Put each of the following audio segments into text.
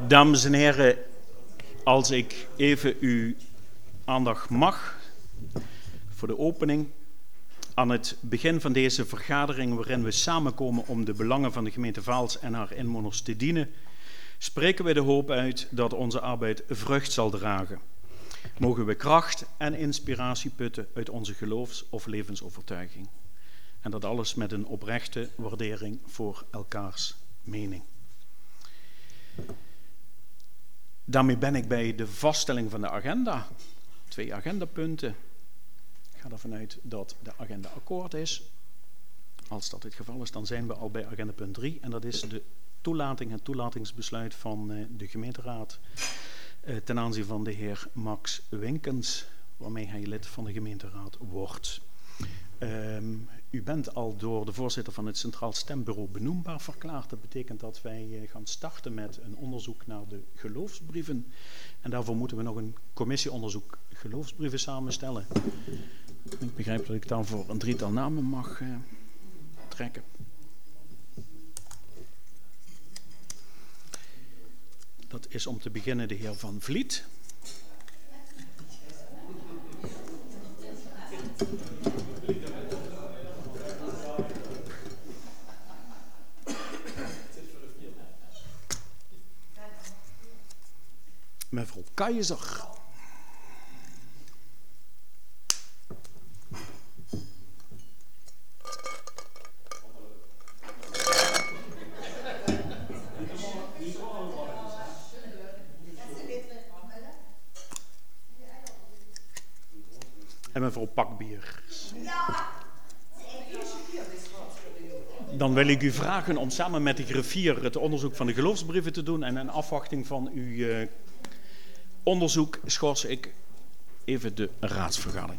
Dames en heren, als ik even uw aandacht mag voor de opening. Aan het begin van deze vergadering, waarin we samenkomen om de belangen van de gemeente Vaals en haar inwoners te dienen, spreken we de hoop uit dat onze arbeid vrucht zal dragen. Mogen we kracht en inspiratie putten uit onze geloofs- of levensovertuiging. En dat alles met een oprechte waardering voor elkaars mening. Daarmee ben ik bij de vaststelling van de agenda. 2 agendapunten. Ik ga ervan uit dat de agenda akkoord is. Als dat het geval is, dan zijn we al bij agenda punt 3. En dat is de toelating, het toelatingsbesluit van de gemeenteraad ten aanzien van de heer Max Winkens, waarmee hij lid van de gemeenteraad wordt. U bent al door de voorzitter van het Centraal Stembureau benoembaar verklaard. Dat betekent dat wij gaan starten met een onderzoek naar de geloofsbrieven. En daarvoor moeten we nog een commissieonderzoek geloofsbrieven samenstellen. Ik begrijp dat ik daarvoor een 3-tal namen mag trekken. Dat is om te beginnen de heer Van Vliet. Mevrouw Keizer. En mevrouw Pakbiers. Dan wil ik u vragen om samen met de griffier het onderzoek van de geloofsbrieven te doen. En in afwachting van uw onderzoek schors ik even de raadsvergadering.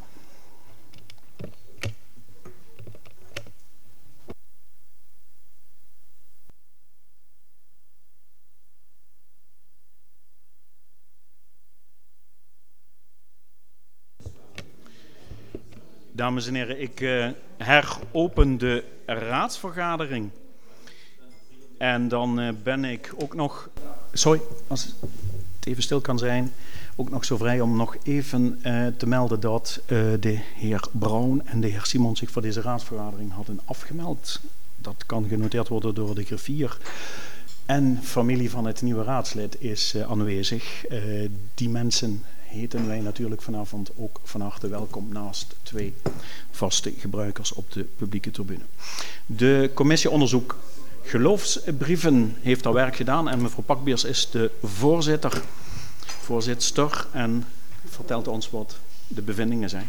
Dames en heren, ik heropen de raadsvergadering. En dan ben ik ook nog... Sorry, als het even stil kan zijn. Ook nog zo vrij om nog even te melden dat de heer Brown en de heer Simon zich voor deze raadsvergadering hadden afgemeld. Dat kan genoteerd worden door de griffier. En familie van het nieuwe raadslid is aanwezig. Die mensen heten wij natuurlijk vanavond ook van harte welkom naast 2 vaste gebruikers op de publieke tribune. De commissie onderzoek geloofsbrieven heeft haar werk gedaan en mevrouw Pakbiers is de voorzitster en vertelt ons wat de bevindingen zijn.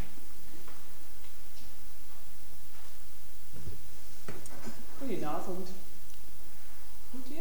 Goedenavond. Goed hier?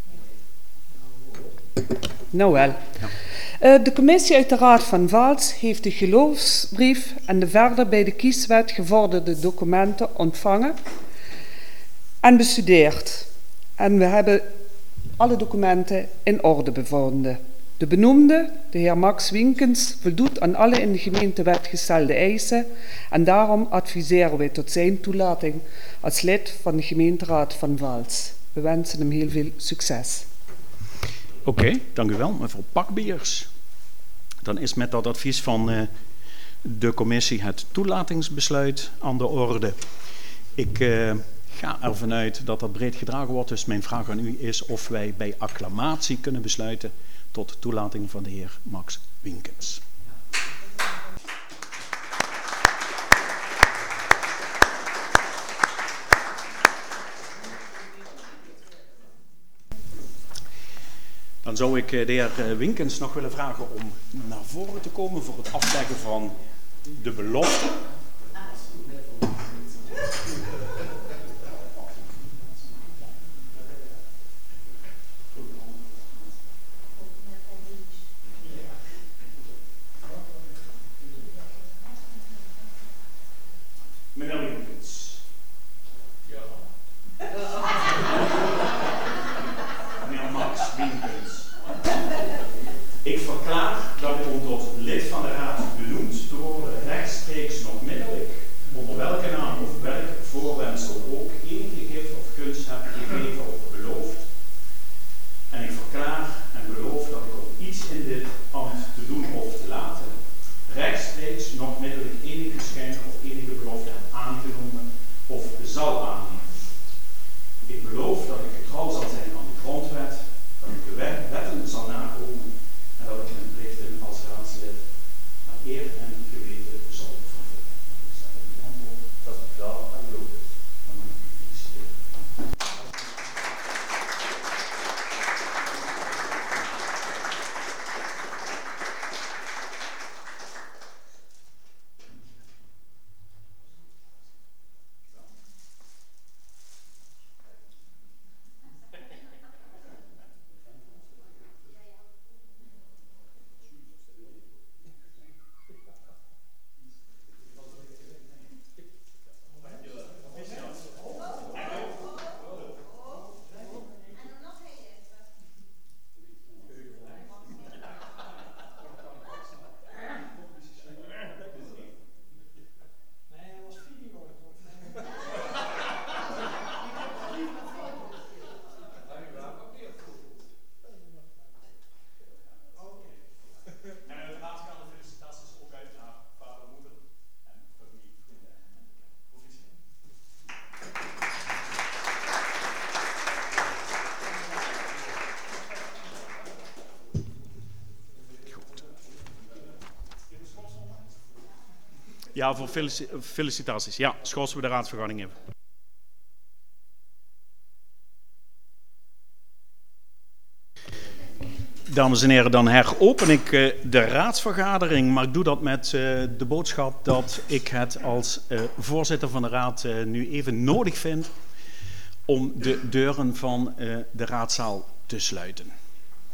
Nou wel. Ja. De commissie uit de Raad van Vaals heeft de geloofsbrief en de verder bij de kieswet gevorderde documenten ontvangen en bestudeerd. En we hebben alle documenten in orde bevonden. De benoemde, de heer Max Winkens, voldoet aan alle in de gemeentewet gestelde eisen en daarom adviseren wij tot zijn toelating als lid van de gemeenteraad van Vaals. We wensen hem heel veel succes. Oké, dank u wel, mevrouw Pakbiers. Dan is met dat advies van de commissie het toelatingsbesluit aan de orde. Ik ga ervan uit dat dat breed gedragen wordt, dus mijn vraag aan u is of wij bij acclamatie kunnen besluiten tot toelating van de heer Max Winkens. Dan zou ik de heer Winkens nog willen vragen om naar voren te komen voor het afleggen van de belofte. Meneer Winkens. Ja. Meneer Max Winkens. Ik verklaar dat ik om tot lid van de raad benoemd te worden rechtstreeks nog geloof dat ik getrouw zal zijn aan de grondwet, dat ik de wetten zal nakomen en dat ik mijn plichten als raadslid naar eer en geweten zal vervullen. Ik stel die antwoord. Dat is klaar en logisch. Dan mag ik u feliciteren. Ja, voor felicitaties. Ja, schorsen we de raadsvergadering even. Dames en heren, dan heropen ik de raadsvergadering, maar ik doe dat met de boodschap dat ik het als voorzitter van de raad nu even nodig vind om de deuren van de raadzaal te sluiten.